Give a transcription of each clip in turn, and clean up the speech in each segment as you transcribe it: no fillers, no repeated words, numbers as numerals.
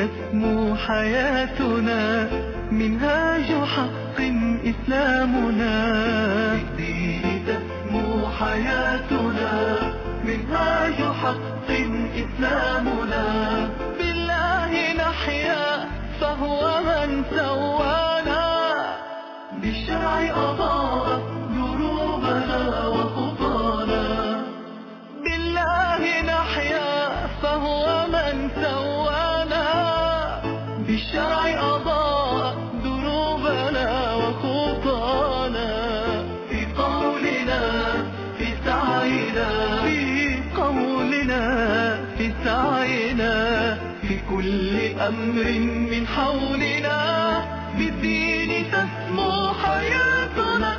تسمو حياتنا، منهاج حق إسلامنا. بالدين تسمو حياتنا، منهاج حق إسلامنا. بالله نحيا فهو من سوانا، بالشرع أضاء دروبنا وخطانا. بالله نحيا فهو من سوانا، بالشرع أضاء دروبنا وخطانا. في قولنا في سعينا، في قولنا في سعينا، في كل أمر من حولنا، بالدين تسمو حياتنا.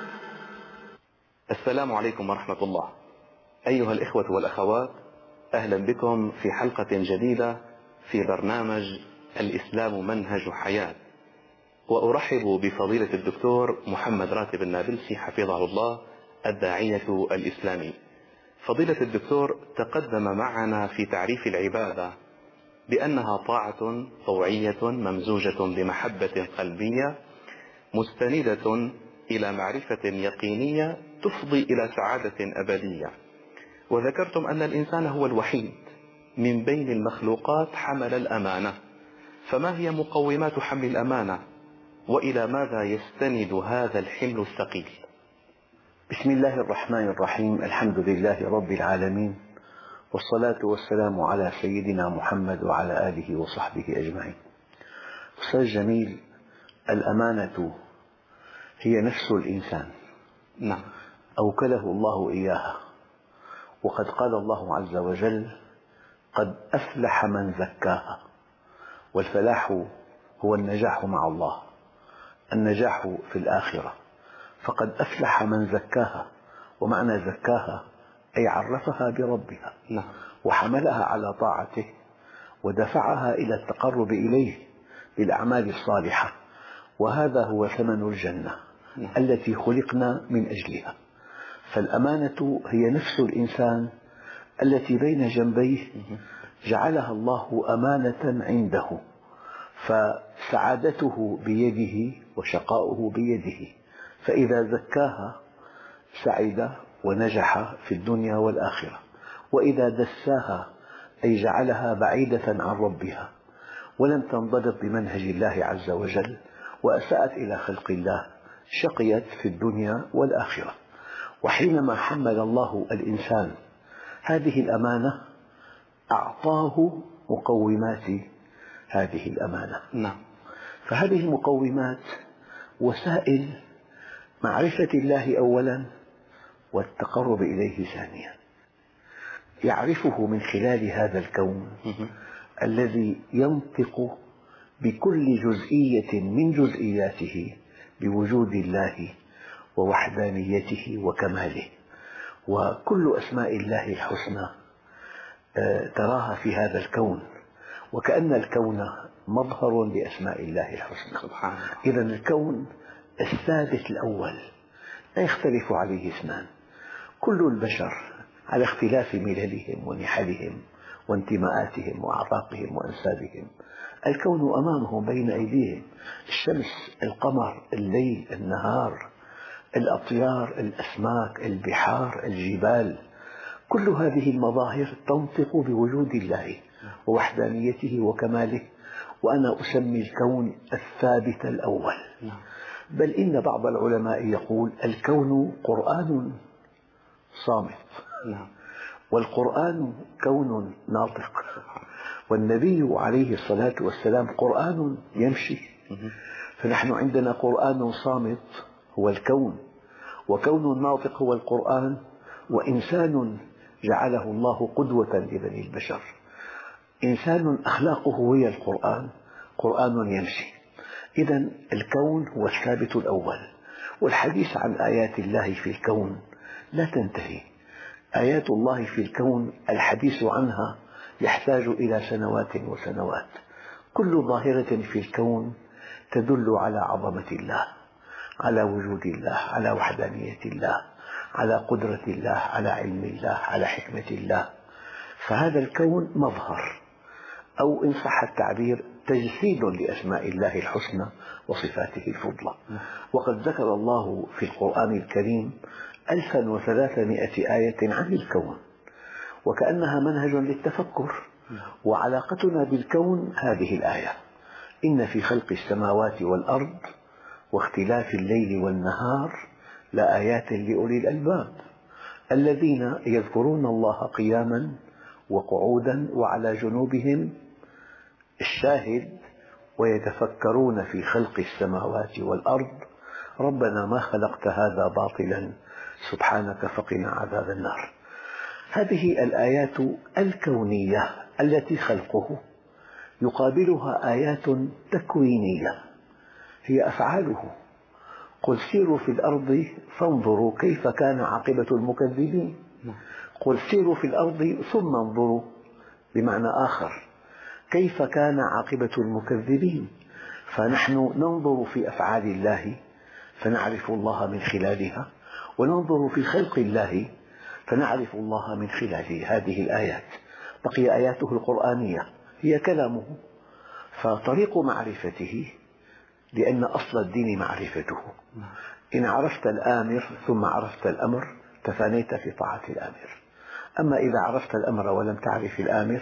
السلام عليكم ورحمة الله. أيها الإخوة والأخوات، أهلا بكم في حلقة جديدة في برنامج الإسلام منهج حياة. وأرحب بفضيلة الدكتور محمد راتب النابلسي حفظه الله، الداعية الإسلامي. فضيلة الدكتور تقدم معنا في تعريف العبادة بأنها طاعة طوعية ممزوجة بمحبة قلبية مستندة إلى معرفة يقينية تفضي إلى سعادة أبدية. وذكرتم أن الإنسان هو الوحيد من بين المخلوقات حمل الأمانة، فما هي مقومات حمل الأمانة، وإلى ماذا يستند هذا الحمل الثقيل؟ بسم الله الرحمن الرحيم. الحمد لله رب العالمين، والصلاة والسلام على سيدنا محمد وعلى آله وصحبه أجمعين. أستاذ جميل، الأمانة هي نفس الإنسان، نعم، أوكله الله إياها. وقد قال الله عز وجل: قد أفلح من زكاها. والفلاح هو النجاح مع الله، النجاح في الآخرة. فقد أفلح من زكاها، ومعنى زكاها أي عرفها بربها، نعم، وحملها على طاعته، ودفعها إلى التقرب إليه بالأعمال الصالحة. وهذا هو ثمن الجنة التي خلقنا من أجلها. فالأمانة هي نفس الإنسان التي بين جنبيه جعلها الله أمانة عنده، فسعادته بيده وشقاؤه بيده. فإذا زكاها سعد ونجح في الدنيا والآخرة، وإذا دساها أي جعلها بعيدة عن ربها ولم تنضبط بمنهج الله عز وجل وأساءت إلى خلق الله، شقيت في الدنيا والآخرة. وحينما حمل الله الإنسان هذه الأمانة أعطاه مقومات هذه الأمانة. نعم. فهذه المقومات وسائل معرفة الله أولا، والتقرب إليه ثانيا. يعرفه من خلال هذا الكون الذي ينطق بكل جزئية من جزئياته بوجود الله ووحدانيته وكماله. وكل أسماء الله الحسنى تراها في هذا الكون، وكأن الكون مظهر لأسماء الله الحسنى. سبحان الله. إذا الكون الثابت الأول لا يختلف عليه اثنان. كل البشر على اختلاف مللهم ونحلهم وانتماءاتهم وأعراقهم وأنسابهم، الكون أمامهم بين أيديهم، الشمس، القمر، الليل، النهار، الأطيار، الأسماك، البحار، الجبال. كل هذه المظاهر تنطق بوجود الله ووحدانيته وكماله. وأنا أسمي الكون الثابت الأول. بل إن بعض العلماء يقول الكون قرآن صامت، والقرآن كون ناطق، والنبي عليه الصلاة والسلام قرآن يمشي. فنحن عندنا قرآن صامت هو الكون، وكون ناطق هو القرآن، وإنسان جعله الله قدوة لبني البشر، إنسان أخلاقه هي القرآن، قرآن يمشي. إذا الكون هو الثابت الأول. والحديث عن آيات الله في الكون لا تنتهي. آيات الله في الكون الحديث عنها يحتاج إلى سنوات وسنوات. كل ظاهرة في الكون تدل على عظمة الله، على وجود الله، على وحدانية الله، على قدرة الله، على علم الله، على حكمة الله. فهذا الكون مظهر. أو إن صح التعبير تجسيد لأسماء الله الحسنى وصفاته الفضلى. وقد ذكر الله في القرآن الكريم 1300 آية عن الكون، وكأنها منهج للتفكر. وعلاقتنا بالكون هذه الآية: إن في خلق السماوات والأرض واختلاف الليل والنهار لآيات لأولي الألباب الذين يذكرون الله قياما وقعودا وعلى جنوبهم. الشاهد: ويتفكرون في خلق السماوات والأرض ربنا ما خلقت هذا باطلا سبحانك فقنا عذاب النار. هذه الآيات الكونية التي خلقه يقابلها آيات تكوينية هي أفعاله. قل سيروا في الأرض فانظروا كيف كان عاقبة المكذبين. قل سيروا في الأرض ثم انظروا بمعنى آخر كيف كان عاقبة المكذبين. فنحن ننظر في أفعال الله فنعرف الله من خلالها، وننظر في خلق الله فنعرف الله من خلال هذه الآيات. بقي آياته القرآنية هي كلامه، فطريق معرفته، لأن أصل الدين معرفته. إن عرفت الآمر ثم عرفت الأمر تفانيت في طاعة الآمر. أما إذا عرفت الأمر ولم تعرف الآمر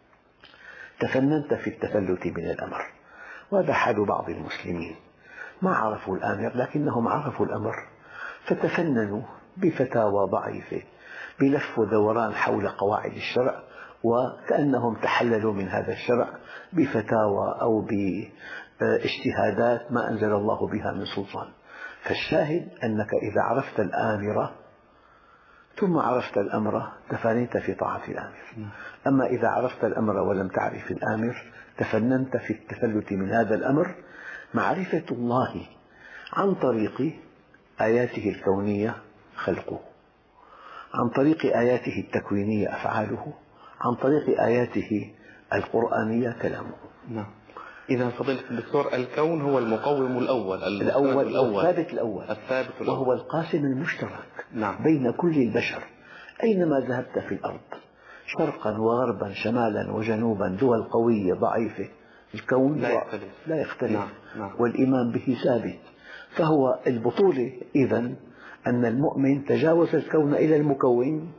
تفننت في التفلت من الأمر. وهذا حال بعض المسلمين، ما عرفوا الآمر لكنهم عرفوا الأمر فتفننوا بفتاوى ضعيفة بلف ودوران حول قواعد الشرع، وكأنهم تحللوا من هذا الشرع بفتاوى أو باجتهادات ما أنزل الله بها من سلطان. فالشاهد أنك إذا عرفت الآمر ثم عرفت الأمر تفانيت في طاعة الآمر. أما إذا عرفت الأمر ولم تعرف الآمر تفننت في التفلت من هذا الأمر. معرفة الله عن طريق آياته الكونية خلقه، عن طريق آياته التكوينية أفعاله، عن طريق آياته القرآنية كلامه. نعم. إذا فضيلة الدكتور الكون هو المقوم الأول الثابت الأول وهو القاسم المشترك بين كل البشر. أينما ذهبت في الأرض شرقا وغربا شمالا وجنوبا، دول قوية ضعيفة، الكون لا يختلف. والإيمان به ثابت. فهو البطولة إذن أن المؤمن تجاوز الكون إلى المكون،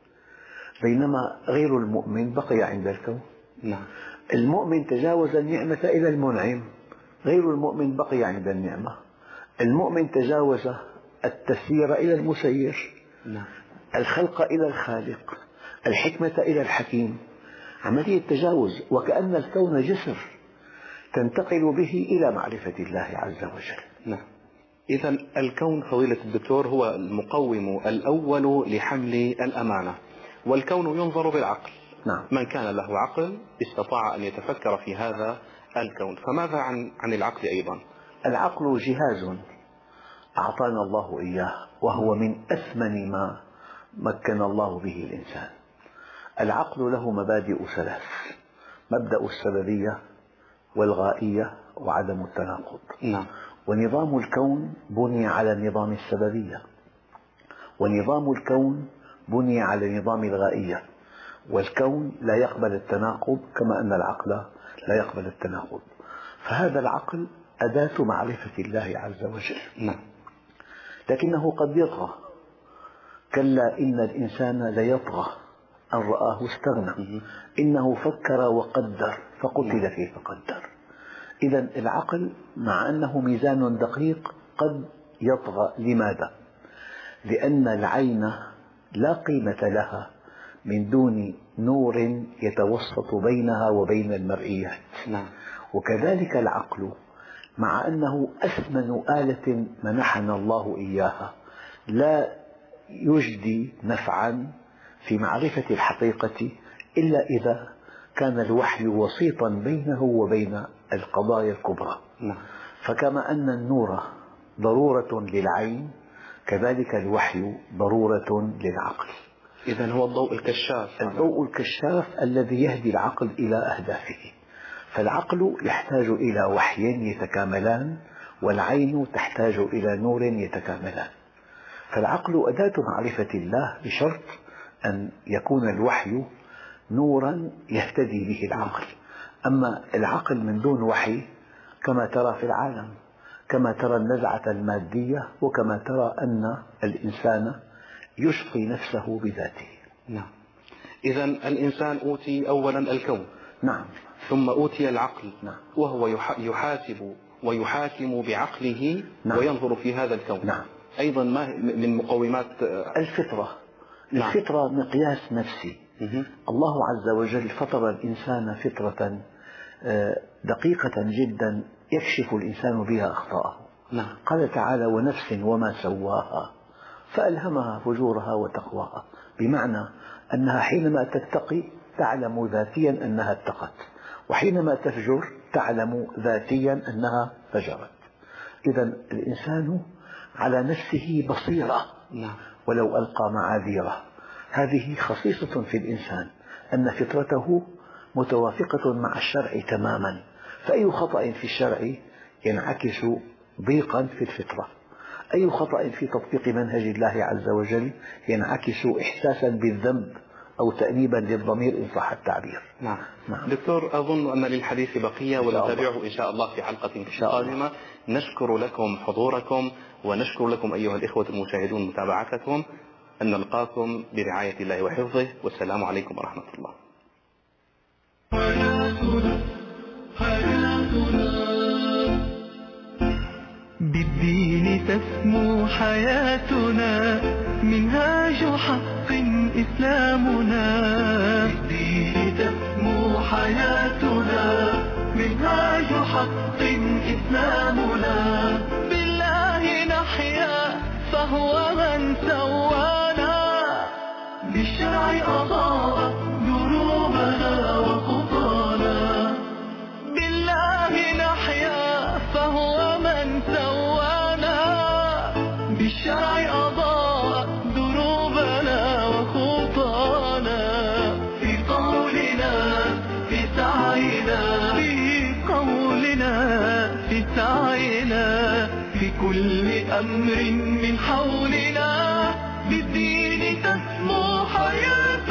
بينما غير المؤمن بقي عند الكون. المؤمن تجاوز النعمة إلى المنعم، غير المؤمن بقي عند النعمة. المؤمن تجاوز التسيير إلى المسير، الخلق إلى الخالق، الحكمة إلى الحكيم. عملية تجاوز، وكأن الكون جسر تنتقل به إلى معرفة الله عز وجل. إذا الكون فضيلة الدكتور هو المقوم الأول لحمل الأمانة، والكون ينظر بالعقل. من كان له عقل استطاع أن يتفكر في هذا الكون. فماذا عن العقل أيضا؟ العقل جهاز أعطانا الله إياه، وهو من أثمن ما مكن الله به الإنسان. العقل له مبادئ ثلاث: مبدأ السببية والغائية وعدم التناقض. ونظام الكون بني على نظام السببية، ونظام الكون بني على نظام الغائية. والكون لا يقبل التناقض كما أن العقل لا يقبل التناقض. فهذا العقل أداة معرفة الله عز وجل. لكنه قد يطغى. كلا إن الإنسان ليطغى أن رآه استغنى إنه فكر وقدر فقتل كيف قدر. إذا العقل مع أنه ميزان دقيق قد يطغى. لماذا؟ لأن العين لا قيمة لها من دون نور يتوسط بينها وبين المرئيات. وكذلك العقل مع أنه أثمن آلة منحنا الله إياها لا يجدي نفعا في معرفة الحقيقة إلا إذا كان الوحي وسيطا بينه وبين القضايا الكبرى. فكما أن النور ضرورة للعين كذلك الوحي ضرورة للعقل. إذن هو الضوء الكشاف. الضوء الكشاف الذي يهدي العقل إلى أهدافه. فالعقل يحتاج إلى وحي يتكاملان، والعين تحتاج إلى نور يتكاملان. فالعقل أداة معرفة الله بشرط أن يكون الوحي نورا يهتدي به العقل. أما العقل من دون وحي كما ترى في العالم، كما ترى النزعة المادية، وكما ترى أن الإنسان يشقي نفسه بذاته. نعم. إذا الإنسان أوتي أولا الكون، نعم، ثم أوتي العقل، نعم، وهو يحاسب ويحاكم بعقله، نعم، وينظر في هذا الكون. نعم. أيضا ما من مقومات الفطرة. نعم. الفطرة مقياس نفسي. الله عز وجل فطر الإنسان فطرة دقيقة جدا يكشف الإنسان بها أخطاءه. نعم. قال تعالى: ونفس وما سواها فألهمها فجورها وتقواها، بمعنى أنها حينما تتقي تعلم ذاتيا أنها اتقت، وحينما تفجر تعلم ذاتيا أنها فجرت. إذا الإنسان على نفسه بصيرة ولو ألقى معاذيره. هذه خصيصة في الإنسان، أن فطرته متوافقة مع الشرع تماما، فأي خطأ في الشرع ينعكس ضيقا في الفطرة، أي خطأ في تطبيق منهج الله عز وجل ينعكس إحساسا بالذنب أو تأنيبا للضمير إن صح التعبير. نعم. دكتور، أظن أن للحديث بقية ونتابعه إن شاء الله في حلقة قادمة. نشكر لكم حضوركم، ونشكر لكم أيها الإخوة المشاهدون متابعتكم. أن نلقاكم برعاية الله وحفظه، والسلام عليكم ورحمة الله. بالدين تسمو حياتنا، منهاج حق إسلامنا. بالدين تسمو حياتنا، منهاج حق إسلامنا. بالله نحيا فهو من سوانا، بالشرع أضاء دروبنا وخطانا. بالله نحيا فهو من سوانا، بالشرع أضاء دروبنا وخطانا. في قولنا في سعينا، في قولنا في سعينا، في كل أمر من حولنا. بالدين تسمو حياتنا.